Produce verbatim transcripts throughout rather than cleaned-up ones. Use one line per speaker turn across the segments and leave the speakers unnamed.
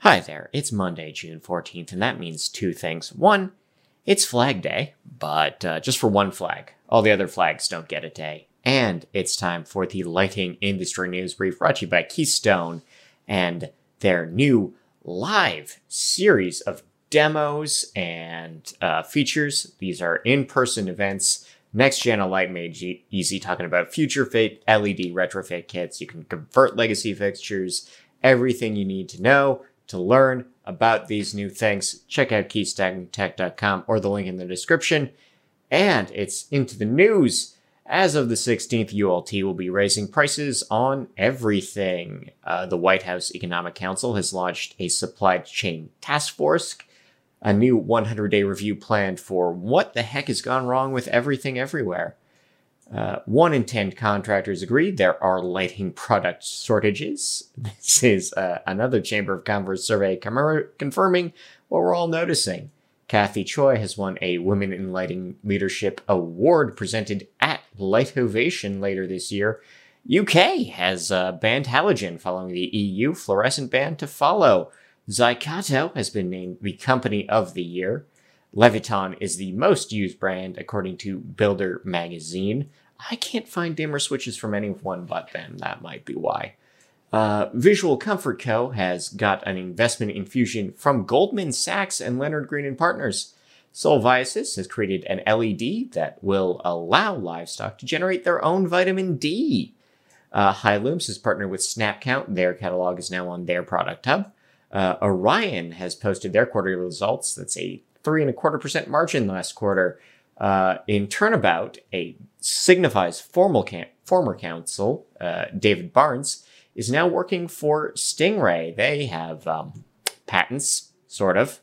Hi there, it's Monday, June fourteenth, and that means two things. One, it's Flag Day, but uh, just for one flag. All the other flags don't get a day. And it's time for the Lighting Industry News Brief brought to you by Keystone and their new live series of demos and uh, features. These are in-person events. Next Gen Light made e- easy, talking about future fit L E D retrofit kits. You can convert legacy fixtures, everything you need to know to learn about these new things. Check out keystone tech dot com or the link in the description. And it's into the news. As of the sixteenth, U L T will be raising prices on everything. Uh, the White House Economic Council has launched a supply chain task force, a new one hundred day review planned for what the heck has gone wrong with everything everywhere. Uh, one in ten contractors agree there are lighting product shortages. This is uh, another Chamber of Commerce survey com- confirming what we're all noticing. Kathy Choi has won a Women in Lighting Leadership Award presented at Lightovation later this year. U K has uh, banned halogen following the E U fluorescent ban to follow. Zycato has been named the Company of the Year. Leviton is the most used brand, according to Builder Magazine. I can't find dimmer switches from anyone but them. That might be why. Uh, Visual Comfort Co. has got an investment infusion from Goldman Sachs and Leonard Green and Partners. Solviasis has created an L E D that will allow livestock to generate their own vitamin D. Uh, Hilums has partnered with SnapCount. Their catalog is now on their product hub. Uh, Orion has posted their quarterly results. That's a three and a quarter percent margin last quarter. Uh, in Turnabout, a Signify's formal camp, former counsel, uh, David Barnes, is now working for Stingray. They have um, patents, sort of.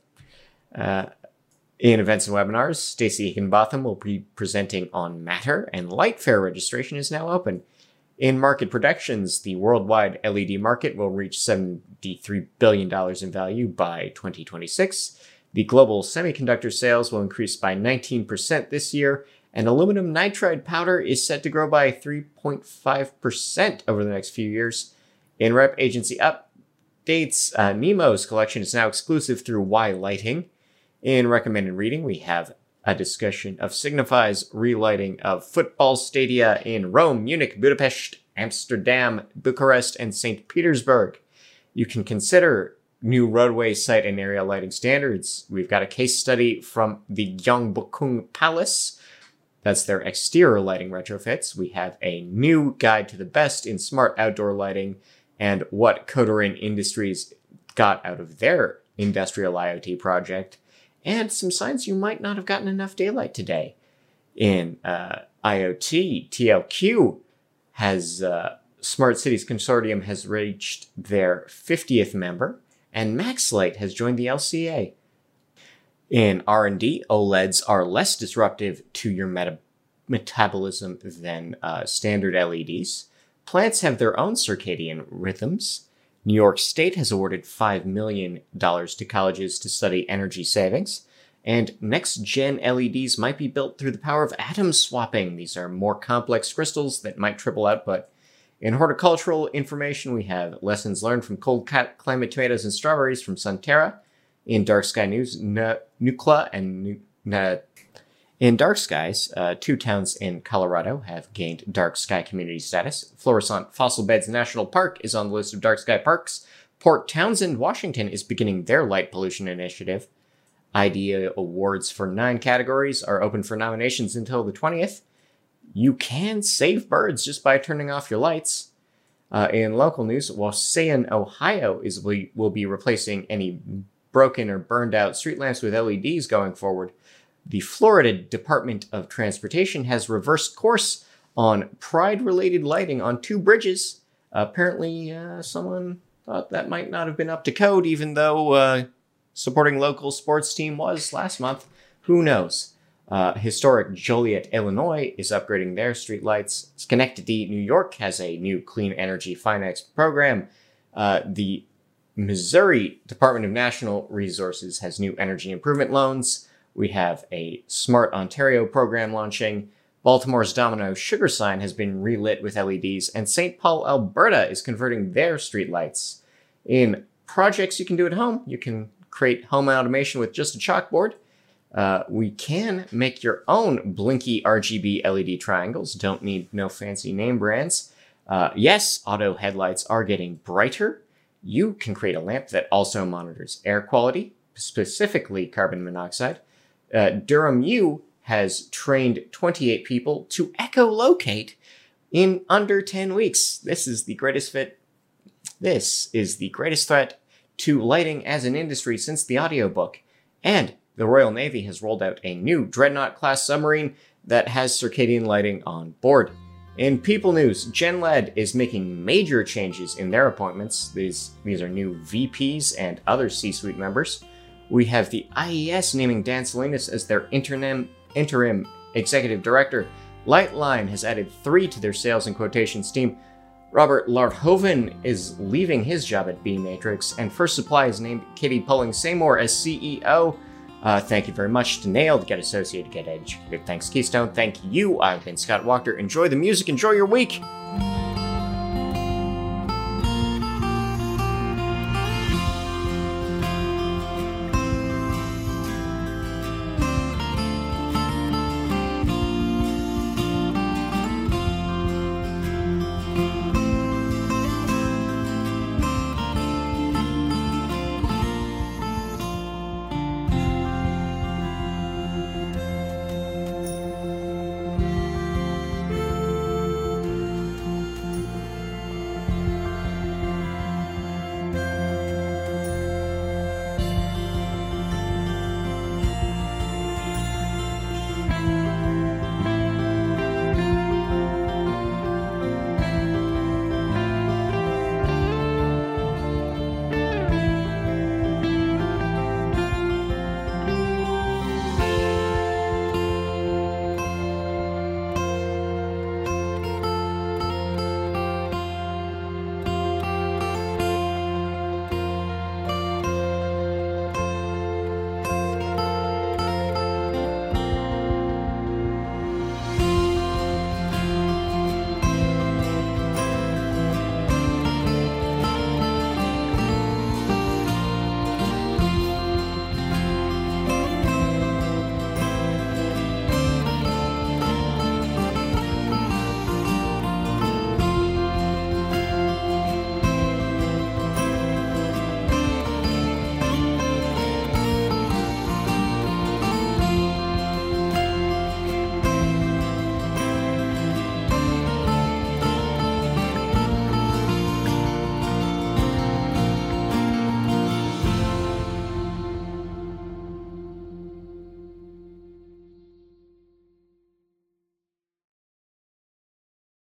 Uh, in events and webinars, Stacey Higginbotham will be presenting on Matter, and Lightfair registration is now open. In market predictions, the worldwide L E D market will reach seventy-three billion dollars in value by twenty twenty-six. The global semiconductor sales will increase by nineteen percent this year, and aluminum nitride powder is set to grow by three point five percent over the next few years. In Rep Agency updates, uh, Nemo's collection is now exclusive through Y Lighting. In recommended reading, we have a discussion of Signify's relighting of football stadia in Rome, Munich, Budapest, Amsterdam, Bucharest, and Saint Petersburg. You can consider new roadway site and area lighting standards. We've got a case study from the Gyeongbokgung Palace. That's their exterior lighting retrofits. We have a new guide to the best in smart outdoor lighting and what Codorin Industries got out of their industrial IoT project, and some signs you might not have gotten enough daylight today. In uh, IoT, T L Q has, uh, Smart Cities Consortium has reached their fiftieth member, and MaxLight has joined the L C A. In R and D, OLEDs are less disruptive to your meta- metabolism than uh, standard L E Ds. Plants have their own circadian rhythms. New York State has awarded five million dollars to colleges to study energy savings. And next-gen L E Ds might be built through the power of atom swapping. These are more complex crystals that might triple output. In horticultural information, we have lessons learned from cold climate tomatoes and strawberries from Sunterra. In Dark Sky News, N- Nucla and Nu- N- in Dark Skies, uh, two towns in Colorado have gained Dark Sky community status. Florissant Fossil Beds National Park is on the list of Dark Sky parks. Port Townsend, Washington is beginning their light pollution initiative. IDEA awards for nine categories are open for nominations until the twentieth. You can save birds just by turning off your lights. Uh, in local news, Wauseon, Ohio is will be replacing any broken or burned out street lamps with L E Ds going forward. The Florida Department of Transportation has reversed course on Pride-related lighting on two bridges. Uh, apparently, uh, someone thought that might not have been up to code, even though uh, supporting local sports team was last month. Who knows? Uh, historic Joliet, Illinois is upgrading their streetlights. Schenectady, New York has a new clean energy finance program. Uh, the Missouri Department of National Resources has new energy improvement loans. We have a Smart Ontario program launching. Baltimore's Domino Sugar sign has been relit with L E Ds, and Saint Paul, Alberta is converting their streetlights. In projects you can do at home. You can create home automation with just a chalkboard. Uh, we can make your own blinky R G B L E D triangles. Don't need no fancy name brands. Uh, yes, auto headlights are getting brighter. You can create a lamp that also monitors air quality, specifically carbon monoxide. Uh, Durham U has trained twenty-eight people to echolocate in under ten weeks. This is the greatest fit. This is the greatest threat to lighting as an industry since the audiobook. And the Royal Navy has rolled out a new Dreadnought-class submarine that has circadian lighting on board. In People News, GenLed is making major changes in their appointments. These, these are new V Ps and other C-suite members. We have the I E S naming Dan Salinas as their interim, interim executive director. Lightline has added three to their sales and quotations team. Robert Larhoven is leaving his job at B Matrix, and First Supply has named Katie Pulling Seymour as C E O. Uh, thank you very much to Nailed, Get Associated, Get Educated. Thanks, Keystone. Thank you. I've been Scott Walker. Enjoy the music. Enjoy your week.